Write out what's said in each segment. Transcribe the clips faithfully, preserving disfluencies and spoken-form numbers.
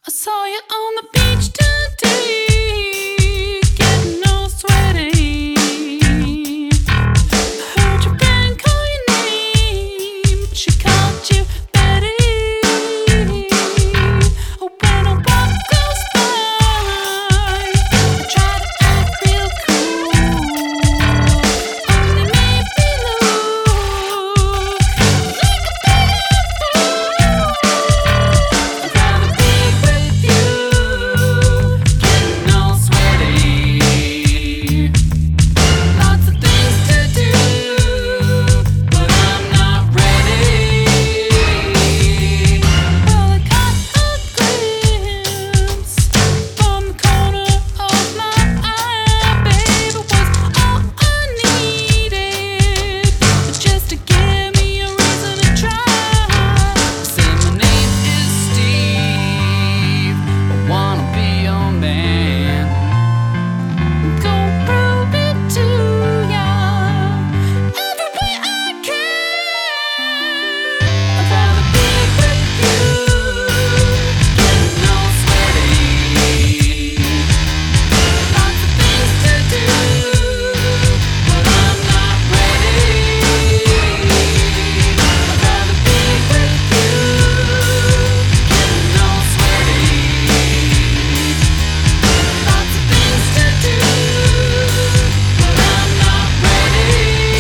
I saw you on the beach today, getting all sweaty. I heard your friend call your name, she called you Betty. Oh, when a walk goes by, I try to act real cool, only make me look like a big fool. I'd rather be with you, getting all sweaty. Lots of things to do, but I'm not ready. Well, I caught a glimpse from the corner of my eye, babe. It was all I needed, just to give me a reason to try. Say my name is Steve, I wanna be your man. Go prove it to ya every way I can. I'd rather be with you, getting all sweaty. Lots of things to do, but I'm not ready. I'd rather be with you, getting all sweaty. Lots of things to do, but I'm not ready.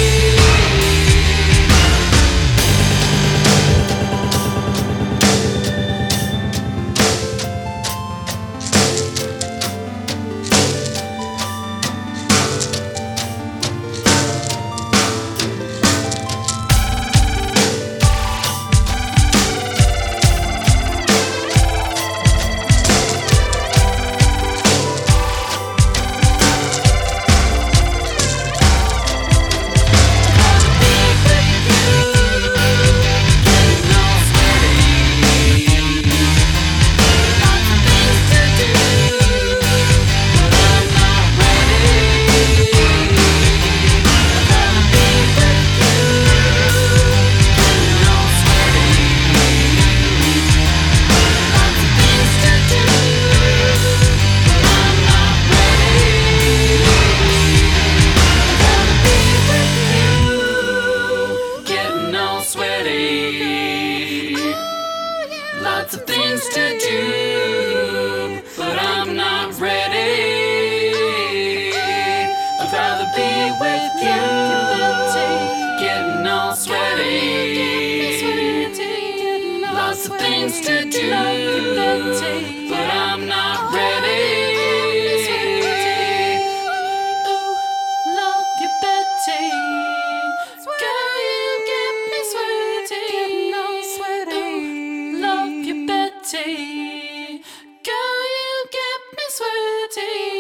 Lots of things to do, but I'm not ready. I'd rather be with you, getting all sweaty. Lots of things to do, but I'm not ready. Ooh, love you, Betty. Girl, you get me sweaty. Ooh, love you, Betty. Girl, you get me sweaty.